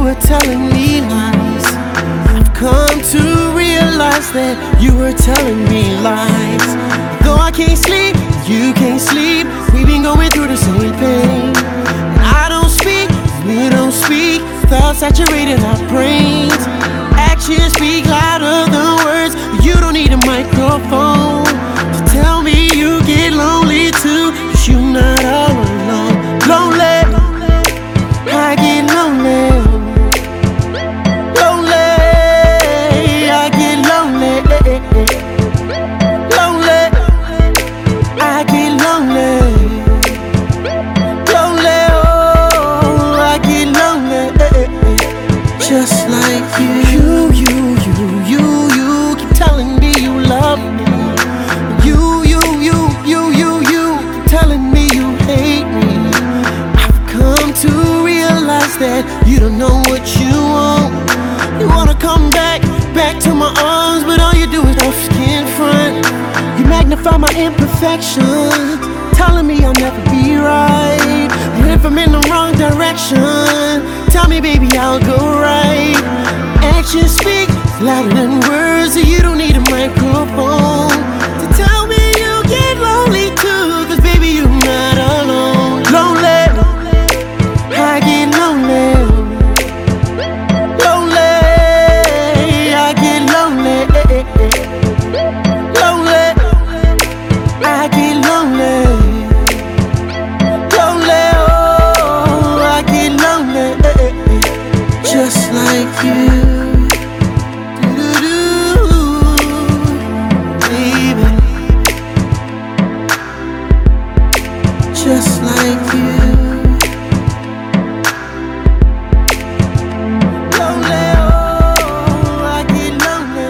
were telling me lies. I've come to realize that you were telling me lies. Though I can't sleep, you can't sleep, we've been going through the same pain. I don't speak, you don't speak, thoughts saturated our brains. Actions speak louder than words, you don't need a microphone to tell me you get lonely too, 'cause you're not all alone. Lonely, I get lonely. Lonely, I get lonely. Lonely, I get lonely. Lonely, oh, I get lonely. Just like you keep telling me you love me. You keep telling me you hate me. I've come to realize that you don't know what you want. You wanna come back to my arms, but all you do is off skin front. You magnify my imperfections, telling me I'll never be right. And if I'm in the wrong direction, tell me baby I'll go right. Actions speak louder than words, so you don't need a microphone to tell me you get lonely too, 'cause baby you're not alone. Lonely, I get lonely. Lonely, I get lonely. Lonely, I get lonely. Lonely, oh, I get lonely. Just like you. Baby, just like you. Lonely, oh, I get lonely.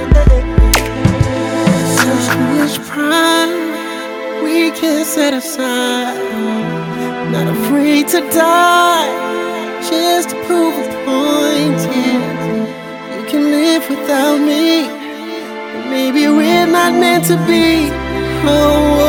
Such much pride we can set aside. Not afraid to die, just to prove a point. Yeah, you can live without me, but maybe we're not meant to be. Oh.